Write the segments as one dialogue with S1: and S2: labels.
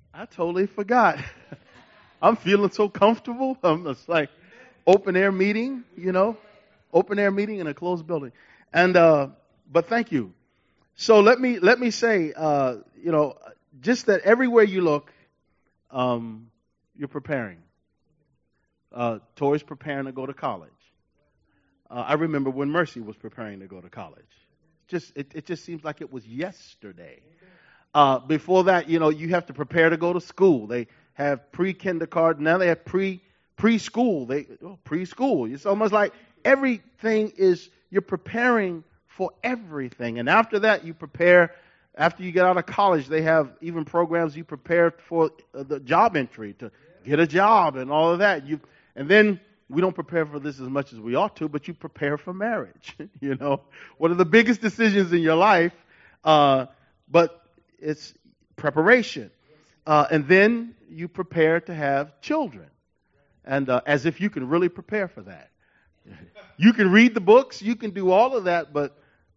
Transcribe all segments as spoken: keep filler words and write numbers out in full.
S1: I totally forgot. I'm feeling so comfortable. I'm just like open air meeting, you know, open air meeting in a closed building. And uh, but thank you. So let me let me say, uh, you know, just that everywhere you look, um, you're preparing. Uh, Tori's preparing to go to college. Uh, I remember when Mercy was preparing to go to college. Just it, it just seems like it was yesterday. Uh, before that, you know, you have to prepare to go to school. They have pre-kindergarten. Now they have pre preschool. They oh, preschool. It's almost like everything is you're preparing for everything. And after that, you prepare. After you get out of college, they have even programs you prepare for uh, the job entry to get a job and all of that. You and then we don't prepare for this as much as we ought to, but you prepare for marriage. You know, one of the biggest decisions in your life, uh, but it's preparation. Uh, and then you prepare to have children. And uh, as if you can really prepare for that. You can read the books, you can do all of that, but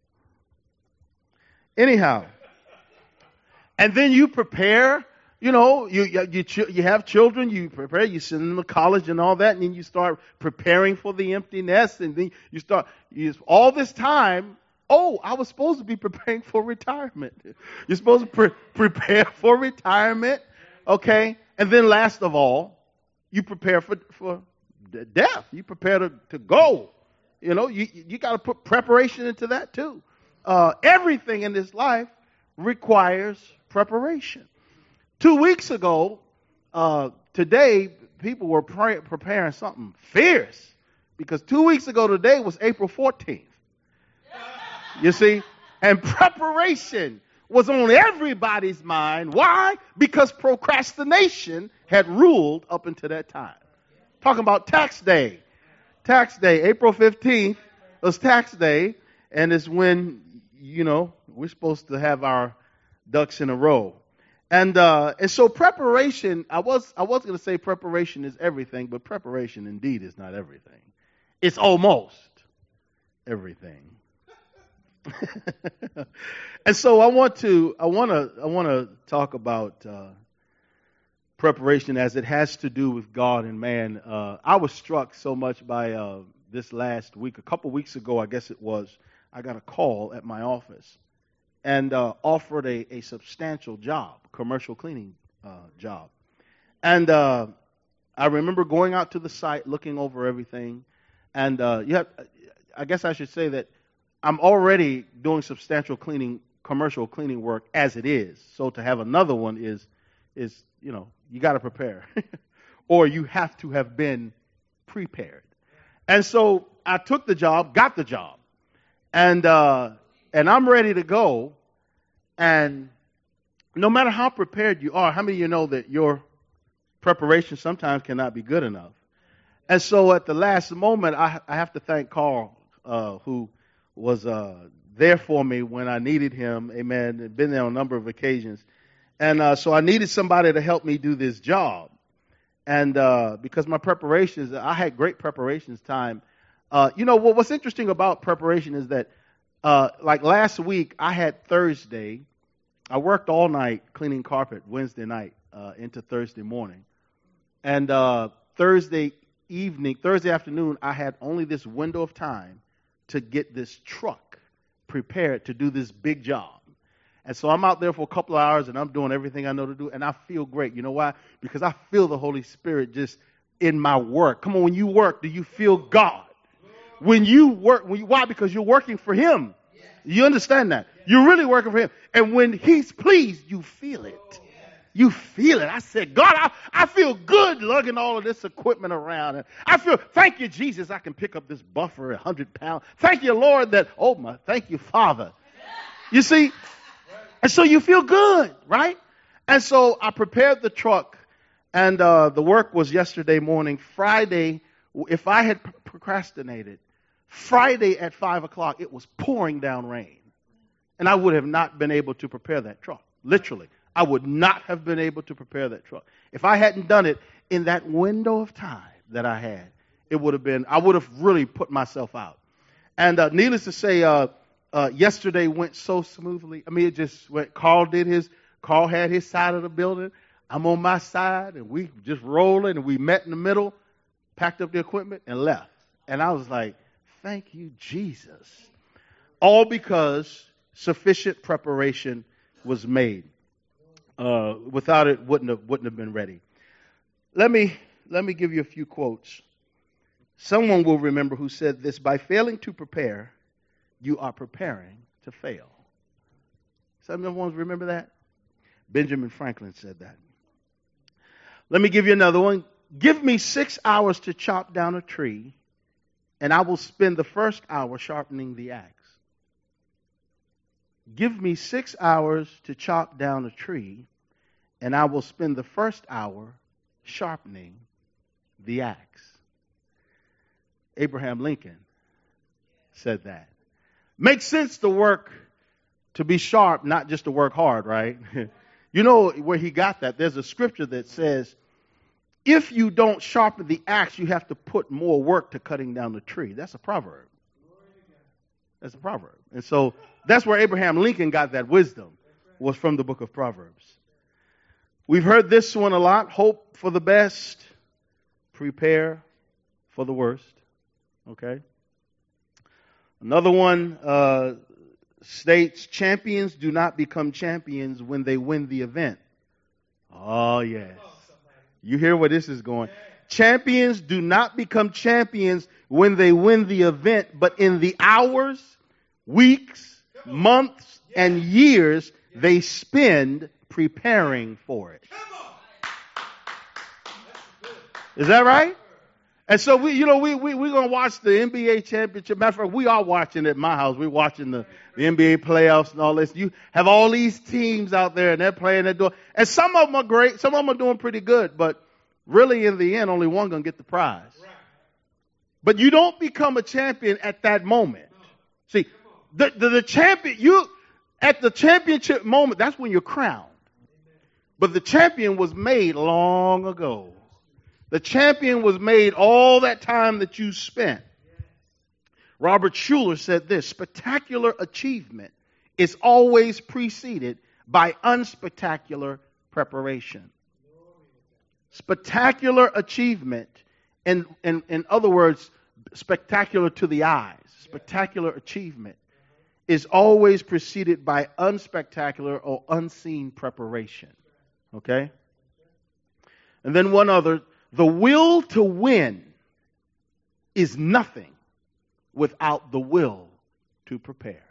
S1: anyhow. And then you prepare, you know, you you you have children, you prepare, you send them to college and all that, and then you start preparing for the empty nest, and then you start, you, all this time, oh, I was supposed to be preparing for retirement. You're supposed to pre- prepare for retirement, okay? And then last of all, you prepare for, for death. You prepare to, to go. You know, you, you got to put preparation into that too. Uh, everything in this life requires preparation. Two weeks ago, uh, today, people were pre- preparing something fierce because two weeks ago today was April fourteenth. You see? And preparation was on everybody's mind. Why? Because procrastination had ruled up until that time. Talking about tax day. Tax day, April fifteenth was tax day, and it's when, you know, we're supposed to have our ducks in a row. And uh, and so preparation, I was I was going to say preparation is everything, but preparation indeed is not everything. It's almost everything. And so I want to I want to I want to talk about uh, preparation as it has to do with God and man. Uh, I was struck so much by uh, this last week. A couple weeks ago, I guess it was. I got a call at my office and uh, offered a, a substantial job, commercial cleaning uh, job. And uh, I remember going out to the site, looking over everything, and uh, you have. I guess I should say that I'm already doing substantial cleaning, commercial cleaning work as it is. So to have another one is, is you know, you got to prepare. Or you have to have been prepared. And so I took the job, got the job. And uh, and I'm ready to go. And no matter how prepared you are, how many of you know that your preparation sometimes cannot be good enough? And so at the last moment, I, I have to thank Carl, uh, who was uh, there for me when I needed him. Amen. Had been there on a number of occasions. And uh, so I needed somebody to help me do this job. And uh, because my preparations, I had great preparations time. Uh, you know, what, what's interesting about preparation is that, uh, like last week, I had Thursday. I worked all night cleaning carpet Wednesday night uh, into Thursday morning. And uh, Thursday evening, Thursday afternoon, I had only this window of time to get this truck prepared to do this big job. And so I'm out there for a couple of hours and I'm doing everything I know to do, and I feel great. You know why? Because I feel the Holy Spirit just in my work. Come on, when you work, do you feel God? When you work, when you, why? Because you're working for Him. You understand that? You're really working for Him. And when He's pleased, you feel it. You feel it. I said, God, I, I feel good lugging all of this equipment around. And I feel, thank you, Jesus, I can pick up this buffer, one hundred pounds. Thank you, Lord, that, oh my, thank you, Father. You see? And so you feel good, right? And so I prepared the truck, and uh, the work was yesterday morning. Friday, if I had procrastinated, Friday at five o'clock, it was pouring down rain. And I would have not been able to prepare that truck, literally. I would not have been able to prepare that truck. If I hadn't done it in that window of time that I had, it would have been, I would have really put myself out. And uh, needless to say, uh, uh, yesterday went so smoothly. I mean, it just went, Carl did his, Carl had his side of the building. I'm on my side, and we just rolling, and we met in the middle, packed up the equipment, and left. And I was like, thank you, Jesus. All because sufficient preparation was made. Uh, without it, wouldn't have wouldn't have been ready. Let me let me give you a few quotes. Someone will remember who said this: by failing to prepare, you are preparing to fail. Someone remember that? Benjamin Franklin said that. Let me give you another one. Give me six hours to chop down a tree, and I will spend the first hour sharpening the axe. Give me six hours to chop down a tree, and I will spend the first hour sharpening the axe. Abraham Lincoln said that. Makes sense to work to be sharp, not just to work hard, right? You know where he got that? There's a scripture that says, if you don't sharpen the axe, you have to put more work to cutting down the tree. That's a proverb. That's a proverb. And so that's where Abraham Lincoln got that wisdom, was from the book of Proverbs. We've heard this one a lot. Hope for the best, prepare for the worst. Okay. Another one uh, states, champions do not become champions when they win the event. Oh, yes. You hear where this is going. Champions do not become champions when they win the event, but in the hours, weeks, months, and years they spend preparing for it. Is that right? And so we, you know, we we we're gonna watch the N B A championship. Matter of fact, we are watching it at my house. We're watching the, the N B A playoffs and all this. You have all these teams out there, and they're playing, they're doing, and some of them are great, some of them are doing pretty good, but really in the end, only one gonna get the prize. But you don't become a champion at that moment. See, the the, the champion, you at the championship moment, that's when you're crowned. But the champion was made long ago. The champion was made all that time that you spent. Robert Schuller said this: spectacular achievement is always preceded by unspectacular preparation. Spectacular achievement, in, in, in other words, spectacular to the eyes, spectacular achievement is always preceded by unspectacular or unseen preparation. Okay? And then one other: the will to win is nothing without the will to prepare.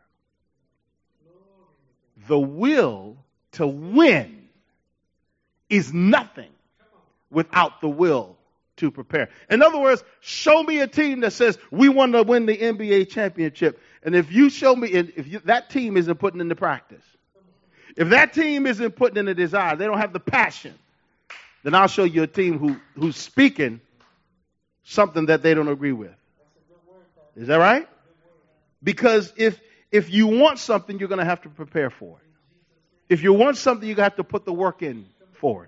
S1: The will to win is nothing without the will to prepare. In other words, show me a team that says we want to win the N B A championship, and if you show me, if you, that team isn't putting into practice, if that team isn't putting in the desire, they don't have the passion, then I'll show you a team who, who's speaking something that they don't agree with. Is that right? Because if if you want something, you're going to have to prepare for it. If you want something, you have to put the work in for it.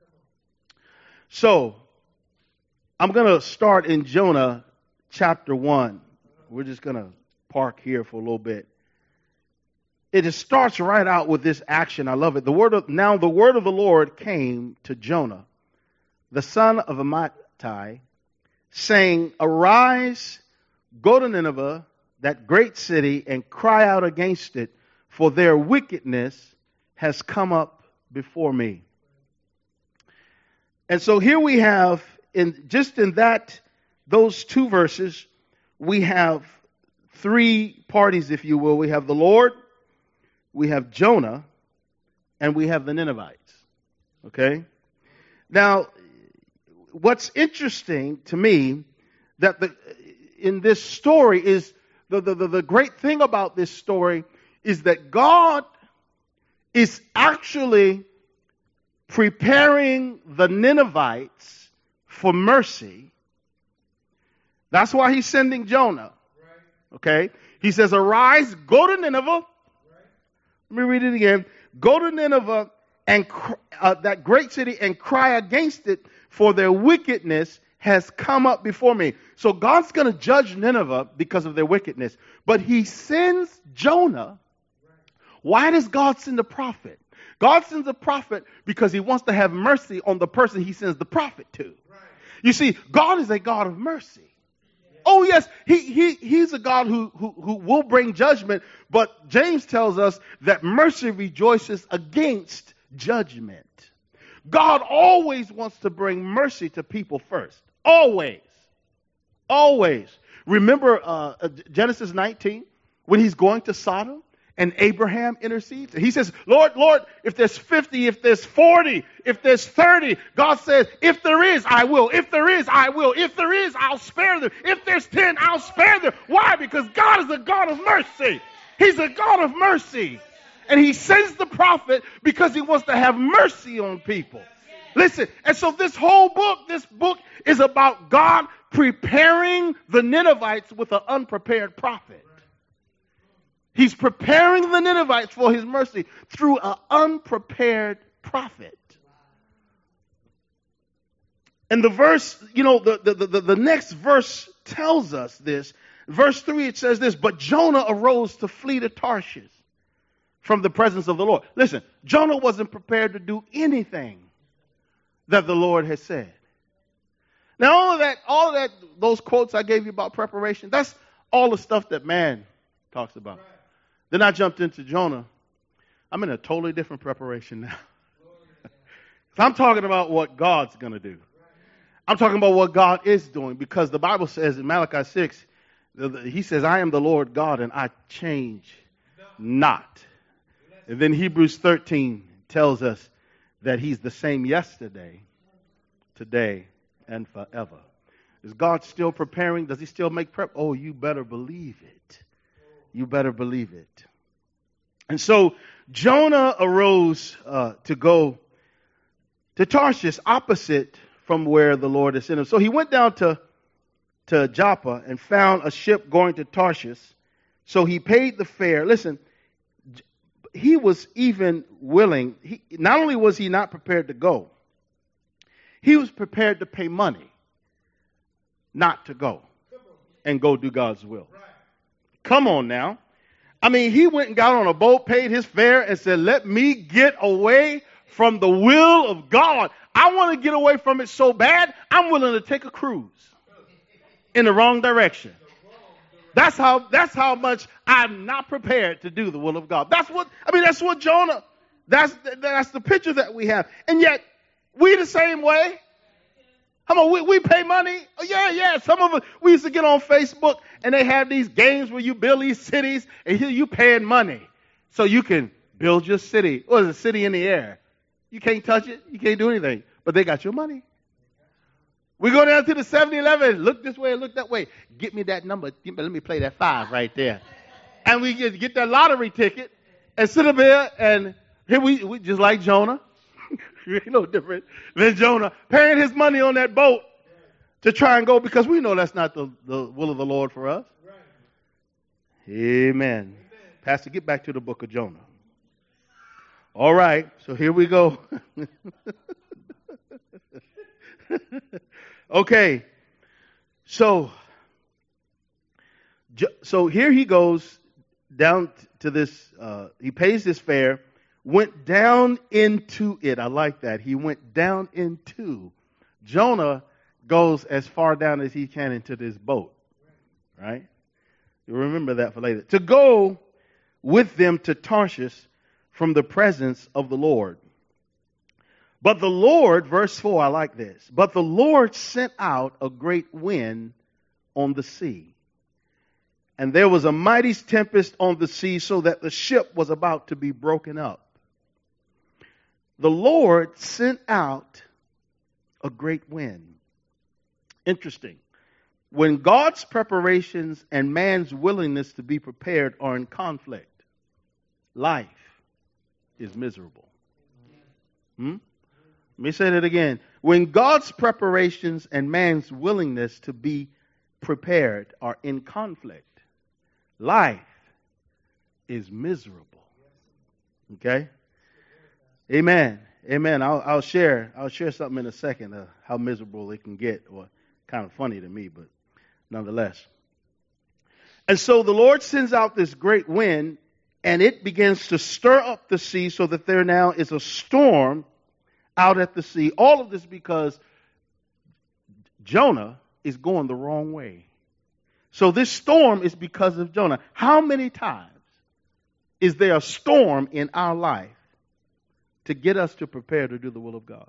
S1: So, I'm going to start in Jonah chapter one. We're just going to park here for a little bit. It just starts right out with this action. I love it. The word of, now the word of the Lord came to Jonah, the son of Amittai, saying, arise, go to Nineveh, that great city, and cry out against it, for their wickedness has come up before me. And so here we have, in just in that, those two verses, we have three parties, if you will. We have the Lord, we have Jonah, and we have the Ninevites. Okay? Now, what's interesting to me, that the in this story is, the, the, the, the great thing about this story is that God is actually preparing the Ninevites for mercy. That's why he's sending Jonah. Okay? He says, arise, go to Nineveh. Let me read it again. Go to Nineveh, and uh, that great city, and cry against it, for their wickedness has come up before me. So God's going to judge Nineveh because of their wickedness. But he sends Jonah. Why does God send a prophet? God sends a prophet because he wants to have mercy on the person he sends the prophet to. You see, God is a God of mercy. Oh, yes, he, he, he's a God who, who, who will bring judgment, but James tells us that mercy rejoices against judgment. God always wants to bring mercy to people first. Always. Always. Remember uh, Genesis nineteen, when he's going to Sodom and Abraham intercedes? He says, Lord, Lord, if there's fifty, if there's forty, if there's thirty, God says, if there is, I will. If there is, I will. If there is, I'll spare them. If there's ten, I'll spare them. Why? Because God is a God of mercy. He's a God of mercy. And he sends the prophet because he wants to have mercy on people. Listen, and so this whole book, this book is about God preparing the Ninevites with an unprepared prophet. He's preparing the Ninevites for his mercy through an unprepared prophet. And the verse, you know, the, the, the, the next verse tells us this. Verse three, it says this, but Jonah arose to flee to Tarshish from the presence of the Lord. Listen, Jonah wasn't prepared to do anything that the Lord has said. Now, all of that, all of that, those quotes I gave you about preparation, that's all the stuff that man talks about. Right. Then I jumped into Jonah. I'm in a totally different preparation now. I'm talking about what God's going to do. I'm talking about what God is doing, because the Bible says in Malachi six, he says, I am the Lord God and I change not. And then Hebrews thirteen tells us that he's the same yesterday, today, and forever. Is God still preparing? Does he still make prep? Oh, you better believe it. You better believe it. And so Jonah arose uh, to go to Tarshish, opposite from where the Lord had sent him. So he went down to, to Joppa and found a ship going to Tarshish. So he paid the fare. Listen, he was even willing. He, not only was he not prepared to go, he was prepared to pay money not to go and go do God's will. Come on now. I mean, he went and got on a boat, paid his fare, and said, let me get away from the will of God. I want to get away from it so bad, I'm willing to take a cruise in the wrong direction. That's how, that's how much I'm not prepared to do the will of God. That's what, I mean, that's what Jonah, that's, that's the picture that we have. And yet, we the same way. Come on, we, we pay money. Oh, yeah, yeah. Some of us, we used to get on Facebook and they have these games where you build these cities and here you paying money so you can build your city. What is a city in the air? You can't touch it. You can't do anything. But they got your money. We go down to the seven eleven. Look this way, look that way. Get me that number. Let me play that five right there. And we get, get that lottery ticket and sit up there and here we, we just like Jonah. Ain't no different than Jonah paying his money on that boat to try and go, because we know that's not the, the will of the Lord for us. Amen. Amen. Pastor, get back to the book of Jonah. All right, so here we go. Okay, so so here he goes down to this. Uh, he pays his fare. Went down into it. I like that. He went down into. Jonah goes as far down as he can into this boat. Right? You remember that for later. To go with them to Tarshish from the presence of the Lord. But the Lord, verse four, I like this. But the Lord sent out a great wind on the sea. And there was a mighty tempest on the sea, so that the ship was about to be broken up. The Lord sent out a great wind. Interesting. When God's preparations and man's willingness to be prepared are in conflict, life is miserable. Hmm? Let me say that again. When God's preparations and man's willingness to be prepared are in conflict, life is miserable. Okay? Amen. Amen. I'll, I'll share. I'll share something in a second of how miserable it can get, or kind of funny to me, but nonetheless. And so the Lord sends out this great wind, and it begins to stir up the sea so that there now is a storm out at the sea. All of this because Jonah is going the wrong way. So this storm is because of Jonah. How many times is there a storm in our life to get us to prepare to do the will of God?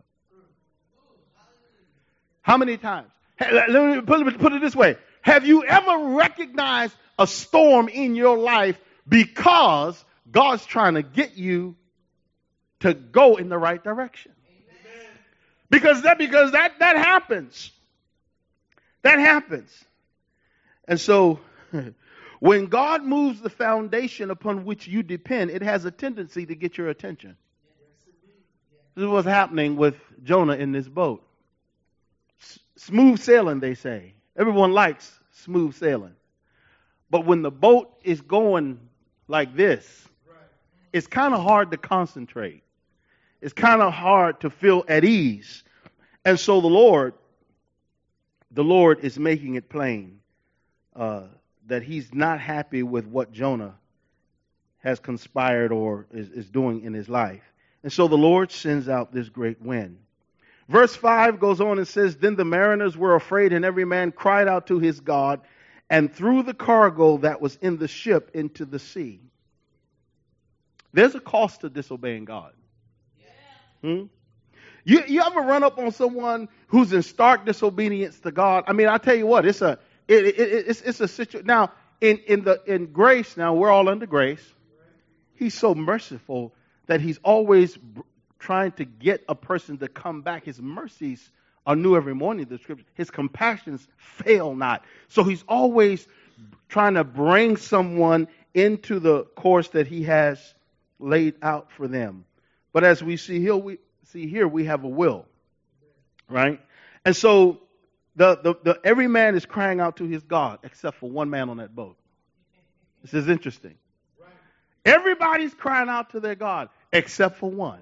S1: How many times? Let me put it this way. Have you ever recognized a storm in your life because God's trying to get you to go in the right direction? Amen. Because that because that that happens. That happens. And so when God moves the foundation upon which you depend, it has a tendency to get your attention. This is what's happening with Jonah in this boat. S- smooth sailing, they say. Everyone likes smooth sailing. But when the boat is going like this, it's kind of hard to concentrate. It's kind of hard to feel at ease. And so the Lord, the Lord is making it plain uh, that he's not happy with what Jonah has conspired or is, is doing in his life. And so the Lord sends out this great wind. Verse five goes on and says, Then the mariners were afraid, and every man cried out to his God, and threw the cargo that was in the ship into the sea. There's a cost to disobeying God. Yeah. Hmm? You, you ever run up on someone who's in stark disobedience to God? I mean, I tell you what, it's a it, it, it, it's, it's a situation. Now, in in the in grace, now we're all under grace. He's so merciful that he's always trying to get a person to come back. His mercies are new every morning, the scripture. His compassions fail not. So he's always trying to bring someone into the course that he has laid out for them. But as we see here, we see here we have a will, right? And so the, the, the every man is crying out to his God, except for one man on that boat. This is interesting. Everybody's crying out to their God, except for one.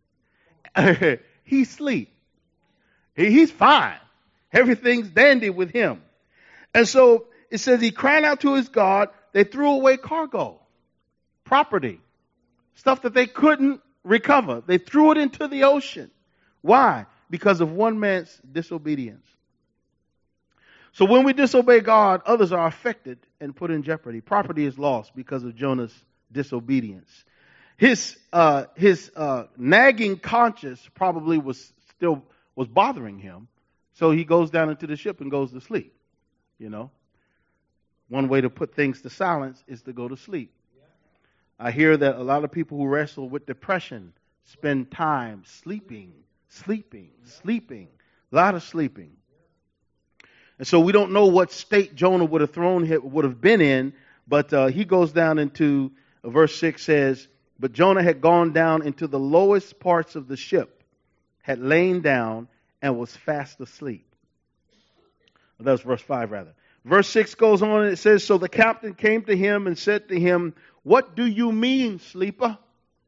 S1: He's asleep. He, he's fine. Everything's dandy with him. And so it says he cried out to his God. They threw away cargo, property, stuff that they couldn't recover. They threw it into the ocean. Why? Because of one man's disobedience. So when we disobey God, others are affected and put in jeopardy. Property is lost because of Jonah's disobedience. His uh, his uh, nagging conscience probably was still was bothering him, so he goes down into the ship and goes to sleep. You know, one way to put things to silence is to go to sleep. I hear that a lot of people who wrestle with depression spend time sleeping, sleeping, sleeping, a lot of sleeping. And so we don't know what state Jonah would have thrown would have been in, but uh, he goes down into uh, verse six says, But Jonah had gone down into the lowest parts of the ship, had lain down, and was fast asleep. That was verse five, rather. Verse six goes on, and it says, So the captain came to him and said to him, What do you mean, sleeper?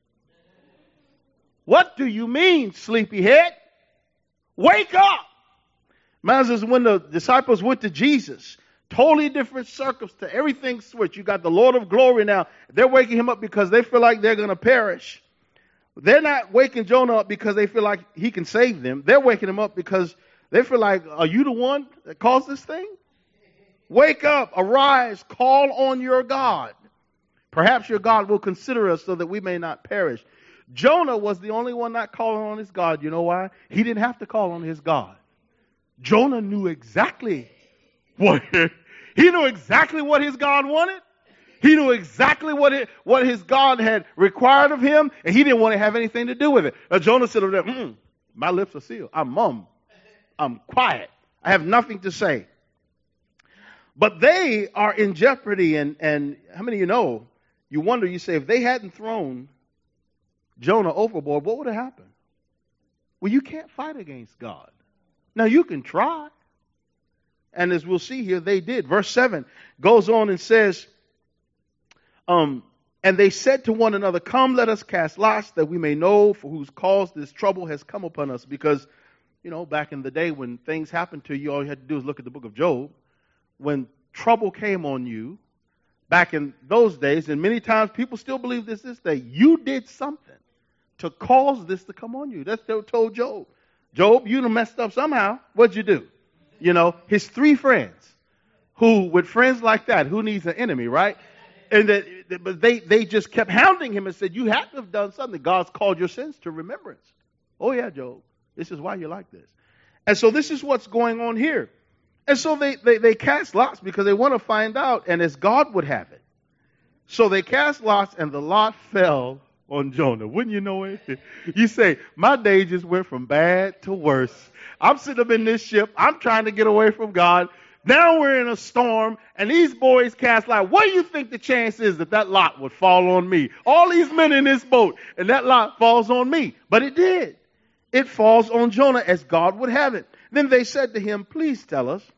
S1: What do you mean, sleepyhead? Wake up! Imagine when the disciples went to Jesus. Totally different circumstance. Everything switched. You got the Lord of glory now. They're waking him up because they feel like they're going to perish. They're not waking Jonah up because they feel like he can save them. They're waking him up because they feel like, are you the one that caused this thing? Wake up, arise, call on your God. Perhaps your God will consider us so that we may not perish. Jonah was the only one not calling on his God. You know why? He didn't have to call on his God. Jonah knew exactly what he knew exactly what his God wanted. He knew exactly what it, what his God had required of him, and he didn't want to have anything to do with it. Now Jonah said over there, mm, my lips are sealed. I'm mum. I'm quiet. I have nothing to say. But they are in jeopardy, and, and how many of you know, you wonder, you say, if they hadn't thrown Jonah overboard, what would have happened? Well, you can't fight against God. Now, you can try. And as we'll see here, they did. Verse seven goes on and says, um, and they said to one another, Come, let us cast lots that we may know for whose cause this trouble has come upon us. Because, you know, back in the day when things happened to you, all you had to do is look at the book of Job. When trouble came on you, back in those days, and many times people still believe this this day, you did something to cause this to come on you. That's what they told Job. Job, you done messed up somehow. What'd you do? You know, his three friends, who, with friends like that, who needs an enemy, right? And that, but they, they just kept hounding him and said, you have to have done something. God's called your sins to remembrance. Oh yeah, Job, this is why you're like this. And so this is what's going on here. And so they, they, they cast lots because they want to find out, and as God would have it. So they cast lots, and the lot fell on Jonah. Wouldn't you know it? You say, my day just went from bad to worse. I'm sitting up in this ship. I'm trying to get away from God. Now we're in a storm, and these boys cast lot. What do you think the chance is that that lot would fall on me? All these men in this boat, and that lot falls on me. But it did. It falls on Jonah as God would have it. Then they said to him, please tell us,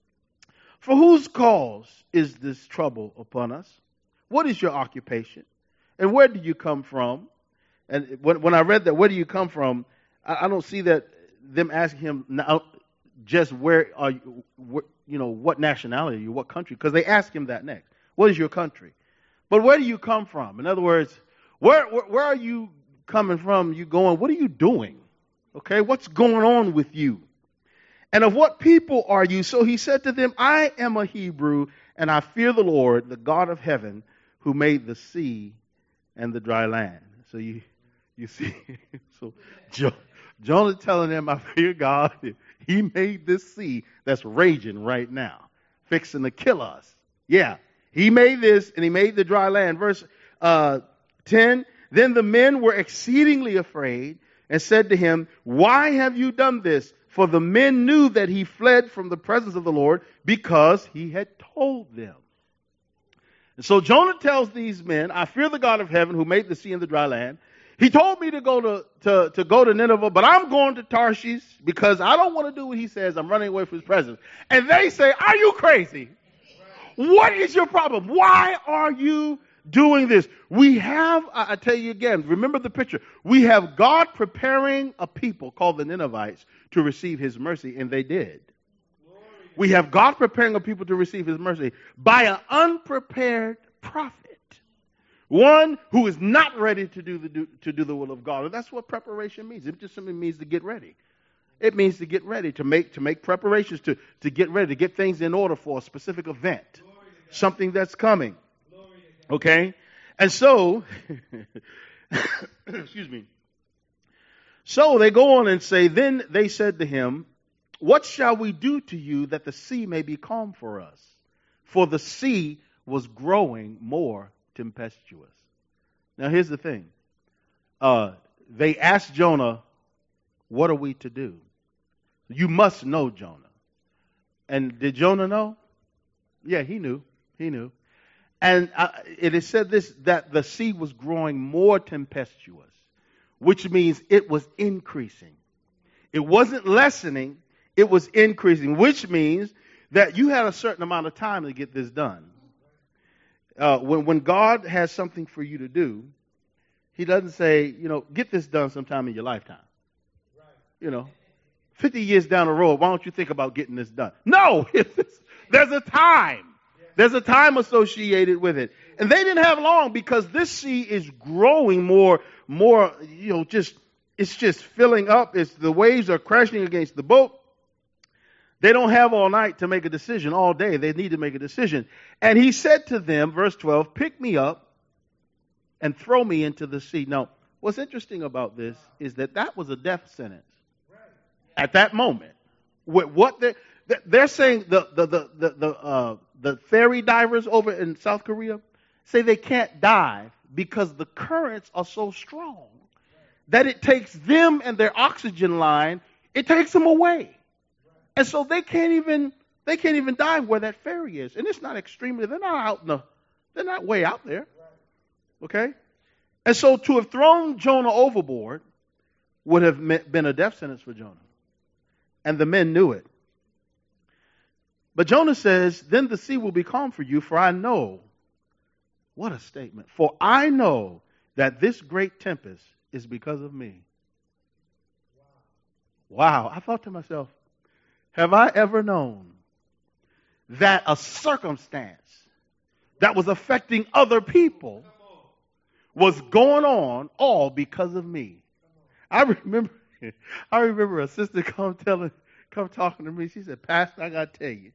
S1: for whose cause is this trouble upon us? What is your occupation? And where do you come from? And when, when I read that, where do you come from? I, I don't see that them asking him now just where are you, where, you know, what nationality are you, what country? Because they ask him that next. What is your country? But where do you come from? In other words, where, where, where are you coming from? You going, what are you doing? Okay, what's going on with you? And of what people are you? So he said to them, I am a Hebrew, and I fear the Lord, the God of heaven, who made the sea and the dry land. So you you see, so jo- Jonah telling them, I fear God. He made this sea that's raging right now, fixing to kill us. Yeah, he made this, and he made the dry land. Verse uh, ten, then the men were exceedingly afraid and said to him, why have you done this? For the men knew that he fled from the presence of the Lord because he had told them. And so Jonah tells these men, I fear the God of heaven who made the sea and the dry land. He told me to go to, to, to go to Nineveh, but I'm going to Tarshish because I don't want to do what he says. I'm running away from his presence. And they say, are you crazy? What is your problem? Why are you doing this? We have, I tell you again, remember the picture. We have God preparing a people called the Ninevites to receive his mercy, and they did. We have God preparing a people to receive his mercy by an unprepared prophet. One who is not ready to do the do, to do the will of God. And that's what preparation means. It just simply means to get ready. It means to get ready, to make to make preparations, to, to get ready, to get things in order for a specific event. Something that's coming. Okay? And so, excuse me. So they go on and say, then they said to him, what shall we do to you that the sea may be calm for us? For the sea was growing more tempestuous. Now here's the thing. Uh, they asked Jonah, what are we to do? You must know Jonah. And did Jonah know? Yeah, he knew. He knew. And uh, it is said this, that the sea was growing more tempestuous, which means it was increasing. It wasn't lessening, it was increasing, which means that you had a certain amount of time to get this done. Uh, when, when God has something for you to do, he doesn't say, you know, get this done sometime in your lifetime. Right. You know, fifty years down the road, why don't you think about getting this done? No, there's a time. There's a time associated with it. And they didn't have long because this sea is growing more, more, you know, just, it's just filling up. It's, the waves are crashing against the boat. They don't have all night to make a decision, all day. They need to make a decision. And he said to them, verse twelve, pick me up and throw me into the sea. Now, what's interesting about this is that that was a death sentence at that moment. What they're, they're saying, the, the, the, the, the, uh, the ferry divers over in South Korea say they can't dive because the currents are so strong that it takes them and their oxygen line, it takes them away. And so they can't even they can't even dive where that ferry is. And it's not extremely, they're not out in the, they're not way out there. Okay? And so to have thrown Jonah overboard would have been a death sentence for Jonah. And the men knew it. But Jonah says, then the sea will be calm for you, for I know, what a statement, for I know that this great tempest is because of me. Wow. I thought to myself, have I ever known that a circumstance that was affecting other people was going on all because of me. I remember, I remember a sister come telling, come talking to me. She said, Pastor, I got to tell you,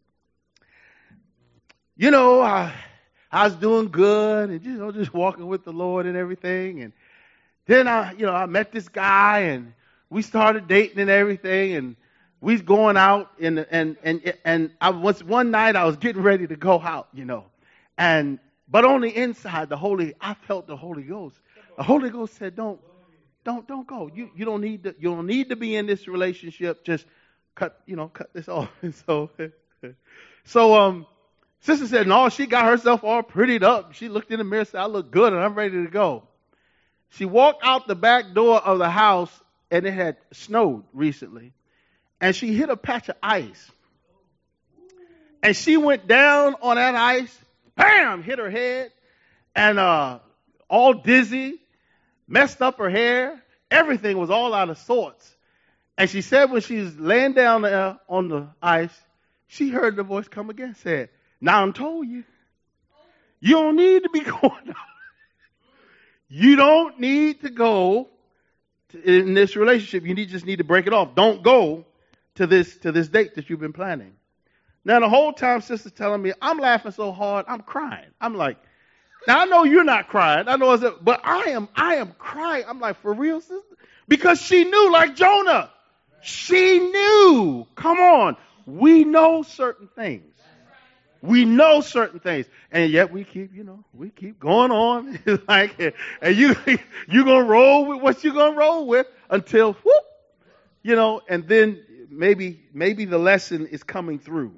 S1: you know, I, I was doing good and, you know, just walking with the Lord and everything. And then I, you know, I met this guy and we started dating and everything. And we was going out and, and, and, and I was, one night I was getting ready to go out, you know, and, but on the inside, the Holy, I felt the Holy Ghost. The Holy Ghost said, don't, don't, don't go. You, you don't need to, you don't need to be in this relationship. Just cut, you know, cut this off. And so, so, um, sister said, no, she got herself all prettied up. She looked in the mirror and said, I look good and I'm ready to go. She walked out the back door of the house and it had snowed recently. And she hit a patch of ice. And she went down on that ice. Bam! Hit her head, and uh, all dizzy, messed up her hair. Everything was all out of sorts. And she said when she was laying down there on the ice, she heard the voice come again, said, now I'm told you, you don't need to be going out. You don't need to go to, in this relationship. You need, just need to break it off. Don't go to this, to this date that you've been planning. Now, the whole time, sister's telling me, I'm laughing so hard, I'm crying. I'm like, now I know you're not crying. I know it's, a, but I am, I am crying. I'm like, for real, sister? Because she knew, like Jonah. She knew. Come on. We know certain things. We know certain things. And yet we keep, you know, we keep going on. like, and you, you're going to roll with what you're going to roll with until, whoop, you know, and then maybe, maybe the lesson is coming through.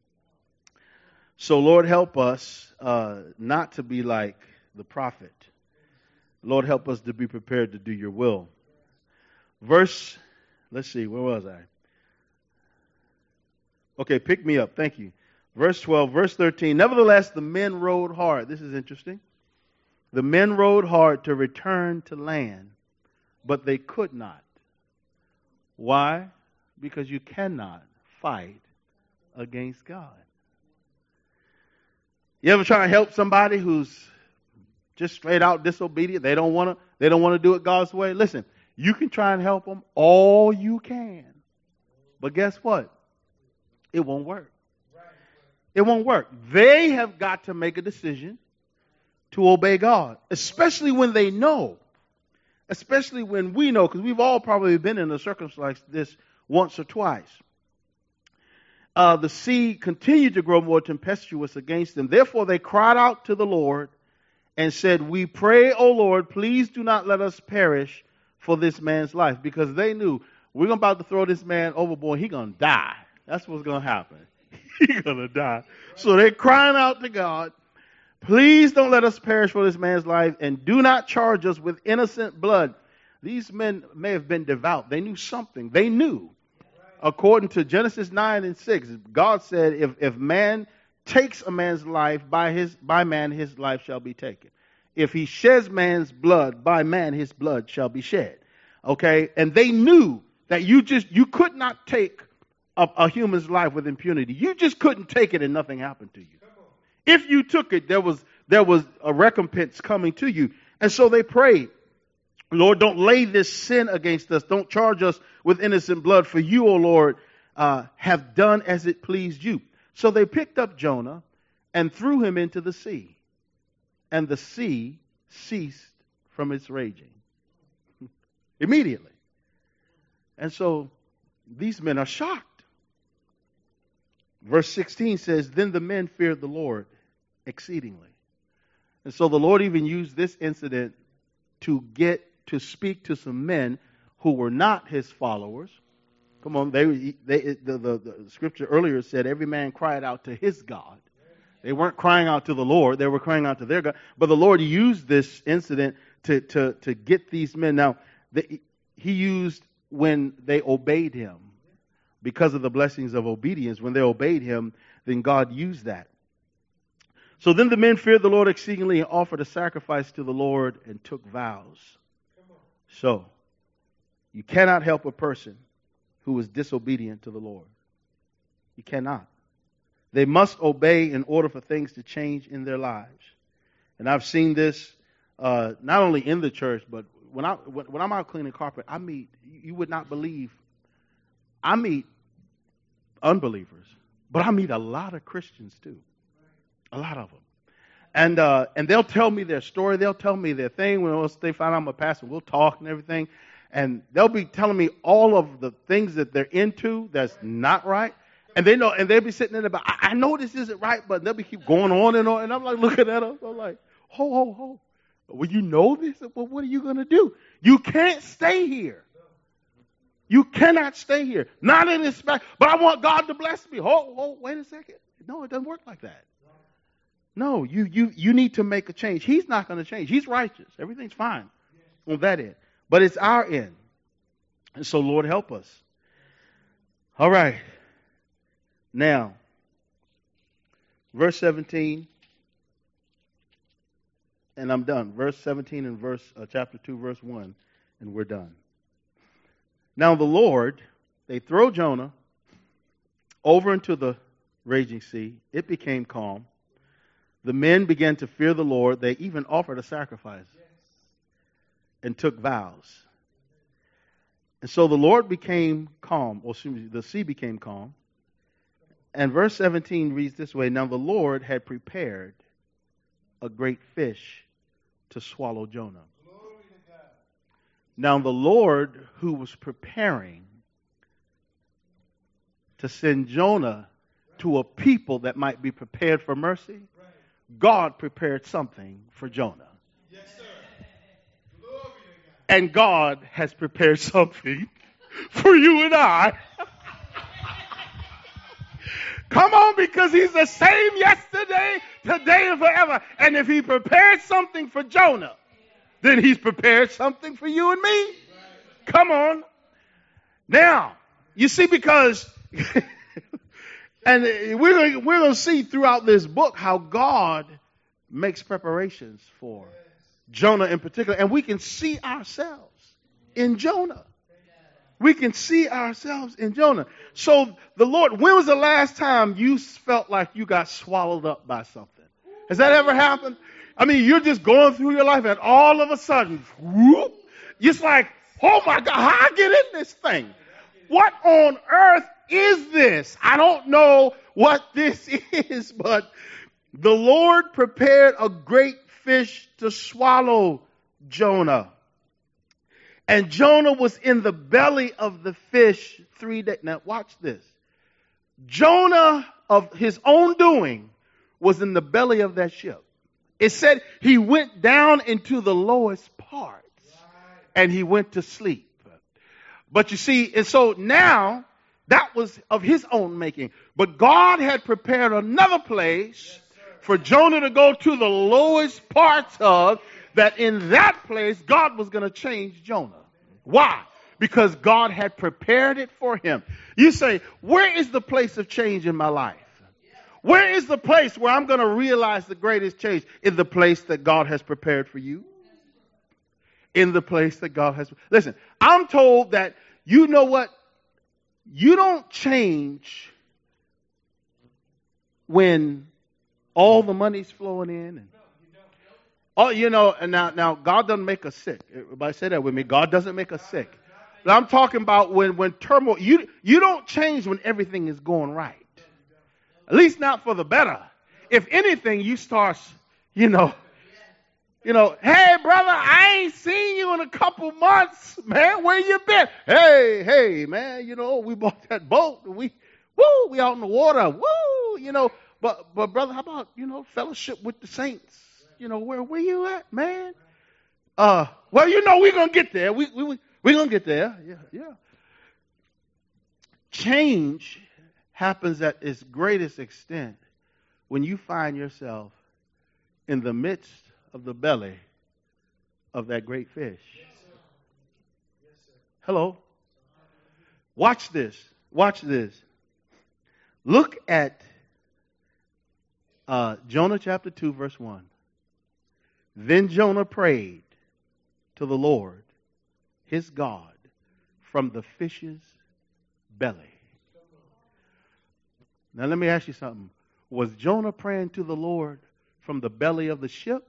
S1: So, Lord, help us uh, not to be like the prophet. Lord, help us to be prepared to do your will. Verse, let's see, where was I? Okay, pick me up. Thank you. Verse twelve, verse thirteen. Nevertheless, the men rowed hard. This is interesting. The men rowed hard to return to land, but they could not. Why? Because you cannot fight against God. You ever try to help somebody who's just straight out disobedient? They don't want to. They don't want to do it God's way. Listen, you can try and help them all you can, but guess what? It won't work. It won't work. They have got to make a decision to obey God, especially when they know, especially when we know, because we've all probably been in a circumstance like this once or twice. Uh, the sea continued to grow more tempestuous against them. Therefore, they cried out to the Lord and said, we pray, O Lord, please do not let us perish for this man's life. Because they knew, we're about to throw this man overboard. He's going to die. That's what's going to happen. He's going to die. So they're crying out to God, please don't let us perish for this man's life, and do not charge us with innocent blood. These men may have been devout. They knew something. They knew. According to Genesis nine and six, God said, if, if man takes a man's life, by his by man his life shall be taken. If he sheds man's blood, by man his blood shall be shed. Okay? And they knew that you just you could not take a, a human's life with impunity. You just couldn't take it and nothing happened to you. If you took it, there was there was a recompense coming to you. And so they prayed, Lord, don't lay this sin against us. Don't charge us with innocent blood. For you, O Lord, uh, have done as it pleased you. So they picked up Jonah and threw him into the sea. And the sea ceased from its raging. Immediately. And so these men are shocked. Verse sixteen says, then the men feared the Lord exceedingly. And so the Lord even used this incident to get to speak to some men who were not his followers. Come on, they, they the, the, the scripture earlier said every man cried out to his God. They weren't crying out to the Lord, they were crying out to their God. But the Lord used this incident to, to, to get these men. Now, the, he used when they obeyed him. Because of the blessings of obedience, when they obeyed him, then God used that. So then the men feared the Lord exceedingly and offered a sacrifice to the Lord and took vows. So, you cannot help a person who is disobedient to the Lord. You cannot. They must obey in order for things to change in their lives. And I've seen this uh, not only in the church, but when, I, when, when I'm out cleaning carpet, I meet, you would not believe, I meet unbelievers, but I meet a lot of Christians too. A lot of them. And uh, and they'll tell me their story. They'll tell me their thing. When they find out I'm a pastor, we'll talk and everything. And they'll be telling me all of the things that they're into that's not right. And they know, and they'll be sitting in there, but I, I know this isn't right, but they'll be keep going on and on. And I'm like looking at them. I'm like, ho, ho, ho. Well, you know this? Well, what are you going to do? You can't stay here. You cannot stay here. Not in this spot. But I want God to bless me. Hold, hold, wait a second. No, it doesn't work like that. No, you you you need to make a change. He's not going to change. He's righteous. Everything's fine on that end. But it's our end. And so, Lord, help us. All right. Now, verse seventeen, and I'm done. Verse seventeen and verse uh, chapter two, verse one, and we're done. Now the Lord, they throw Jonah over into the raging sea. It became calm. The men began to fear the Lord. They even offered a sacrifice and took vows. And so the Lord became calm, or excuse me, the sea became calm. And verse seventeen reads this way: Now the Lord had prepared a great fish to swallow Jonah. Now the Lord, who was preparing to send Jonah to a people that might be prepared for mercy, God prepared something for Jonah. Yes, sir. Glory to God. And God has prepared something for you and I. Come on, because he's the same yesterday, today, and forever. And if he prepared something for Jonah, then he's prepared something for you and me. Come on. Now, you see, because... And we're going we're going to see throughout this book how God makes preparations for Jonah in particular. And we can see ourselves in Jonah. We can see ourselves in Jonah. So the Lord, when was the last time you felt like you got swallowed up by something? Has that ever happened? I mean, you're just going through your life and all of a sudden, whoop, it's like, oh my God, how I get in this thing? What on earth is this? I don't know what this is, but the Lord prepared a great fish to swallow Jonah. And Jonah was in the belly of the fish three days. Now watch this. Jonah, of his own doing, was in the belly of that ship. It said he went down into the lowest parts and he went to sleep. But you see, and so now, that was of his own making. But God had prepared another place yes, for Jonah to go to the lowest parts of, that in that place, God was going to change Jonah. Why? Because God had prepared it for him. You say, where is the place of change in my life? Where is the place where I'm going to realize the greatest change? In the place that God has prepared for you. In the place that God has. Listen, I'm told that, you know what? You don't change when all the money's flowing in. And, oh, you know, and now, now God doesn't make us sick. Everybody say that with me. God doesn't make us sick. But I'm talking about when, when turmoil, you, you don't change when everything is going right. At least not for the better. If anything, you start, you know, You know, hey, brother, I ain't seen you in a couple months, man. Where you been? Hey, hey, man, you know, we bought that boat. And we, woo, we out in the water. Woo, you know. But, but brother, how about, you know, fellowship with the saints? You know, where, where you at, man? Uh, well, you know, we're going to get there. We, we, we, we're going to get there. Yeah, yeah. Change happens at its greatest extent when you find yourself in the midst of the belly of that great fish. Yes, sir. Yes, sir. Hello. Watch this. Watch this. Look at uh, Jonah chapter two, verse one. Then Jonah prayed to the Lord, his God, from the fish's belly. Now let me ask you something. Was Jonah praying to the Lord from the belly of the ship?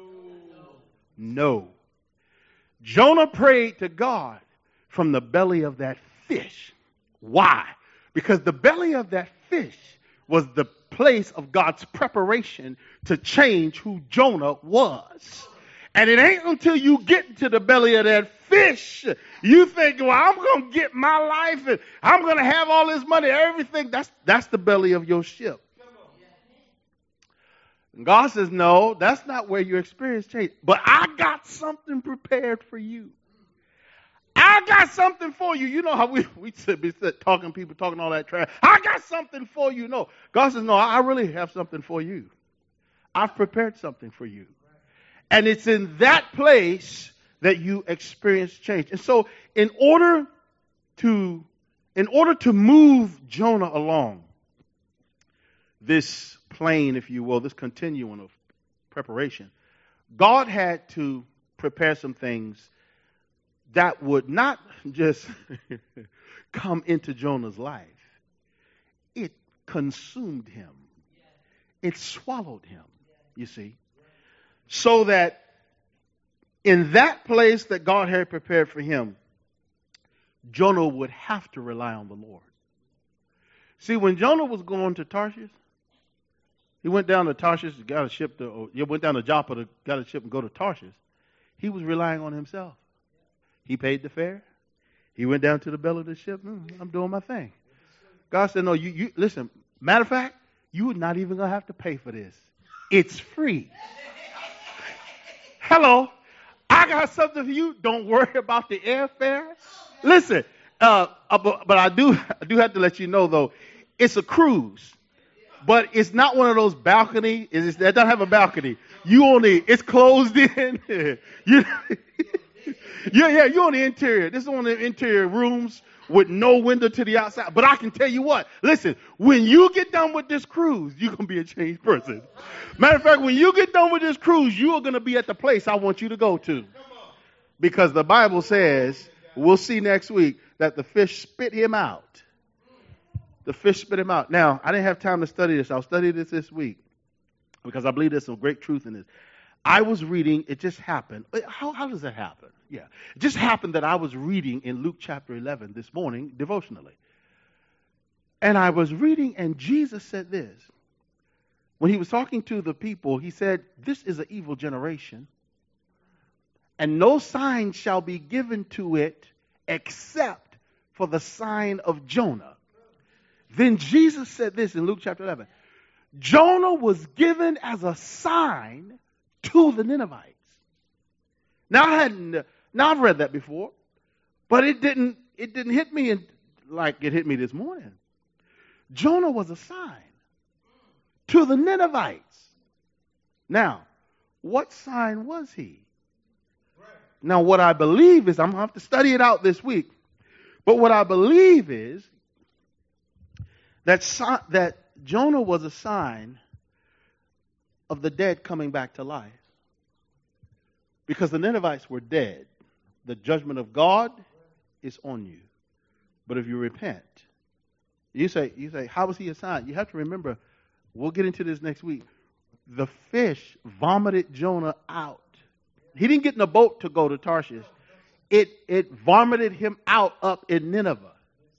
S1: No. Jonah prayed to God from the belly of that fish. Why? Because the belly of that fish was the place of God's preparation to change who Jonah was. And it ain't until you get to the belly of that fish, you think, well, I'm going to get my life and I'm going to have all this money, everything. That's, that's the belly of your ship. And God says, no, that's not where your experience changed. But I got something prepared for you. I got something for you. You know how we, we sit, be sit, talking, people talking all that trash. I got something for you. No. God says, no, I really have something for you. I've prepared something for you. And it's in that place that you experience change. And so in order to, in order to move Jonah along this plane, if you will, this continuum of preparation, God had to prepare some things that would not just come into Jonah's life. It consumed him. It swallowed him, you see. So that in that place that God had prepared for him, Jonah would have to rely on the Lord. See, when Jonah was going to Tarshish, he went down to Tarshish, got a ship to, or he went down to Joppa to got a ship and go to Tarshish. He was relying on himself. He paid the fare. He went down to the belly of the ship. Mm, I'm doing my thing. God said, no, you, you listen, matter of fact, you're not even going to have to pay for this. It's free. Hello. I got something for you. Don't worry about the airfare. Listen, uh, but, but I do, I do have to let you know, though, it's a cruise. But it's not one of those balcony. It doesn't have a balcony. You only, it's closed in. you, yeah, yeah, you're on the interior. This is one of the interior rooms with no window to the outside. But I can tell you what, listen, when you get done with this cruise, you're going to be a changed person. Matter of fact, when you get done with this cruise, you are going to be at the place I want you to go to. Because the Bible says, we'll see next week, that the fish spit him out. The fish spit him out. Now, I didn't have time to study this. I'll study this this week because I believe there's some great truth in this. I was reading, it just happened. How, how does that happen? Yeah. It just happened that I was reading in Luke chapter eleven this morning, devotionally. And I was reading, and Jesus said this. When he was talking to the people, he said, this is an evil generation, and no sign shall be given to it except for the sign of Jonah. Then Jesus said this in Luke chapter eleven. Jonah was given as a sign to the Ninevites. Now I hadn't, now I've read that before, but it didn't, it didn't hit me in, like it hit me this morning. Jonah was a sign to the Ninevites. Now, what sign was he? Now, what I believe is, I'm going to have to study it out this week, but what I believe is that, that Jonah was a sign of the dead coming back to life. Because the Ninevites were dead. The judgment of God is on you. But if you repent, you say, you say, how was he a sign? You have to remember, we'll get into this next week. The fish vomited Jonah out. He didn't get in a boat to go to Tarshish. It, it vomited him out up in Nineveh.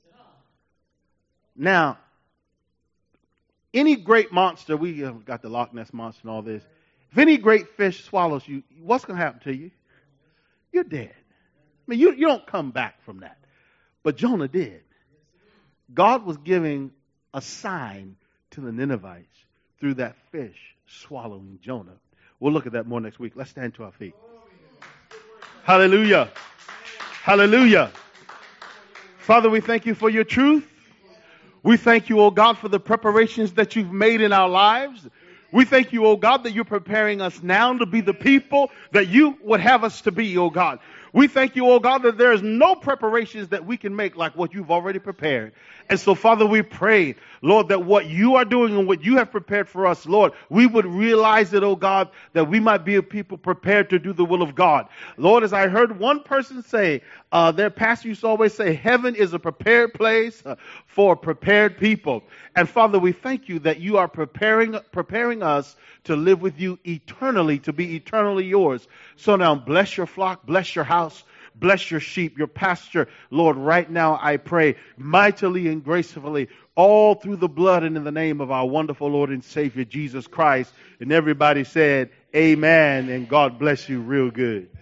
S1: Now, any great monster, we have got the Loch Ness monster and all this. If any great fish swallows you, what's going to happen to you? You're dead. I mean, you, you don't come back from that. But Jonah did. God was giving a sign to the Ninevites through that fish swallowing Jonah. We'll look at that more next week. Let's stand to our feet. Hallelujah. Hallelujah. Father, we thank you for your truth. We thank you, oh God, for the preparations that you've made in our lives. We thank you, oh God, that you're preparing us now to be the people that you would have us to be, oh God. We thank you, oh God, that there is no preparations that we can make like what you've already prepared. And so, Father, we pray, Lord, that what you are doing and what you have prepared for us, Lord, we would realize it, oh God, that we might be a people prepared to do the will of God. Lord, as I heard one person say, uh, their pastor used to always say, heaven is a prepared place uh, for prepared people. And Father, we thank you that you are preparing, preparing us to live with you eternally, to be eternally yours. So now bless your flock, bless your house, bless your sheep, your pasture. Lord, right now I pray mightily and gracefully, all through the blood and in the name of our wonderful Lord and Savior, Jesus Christ. And everybody said, amen, and God bless you real good.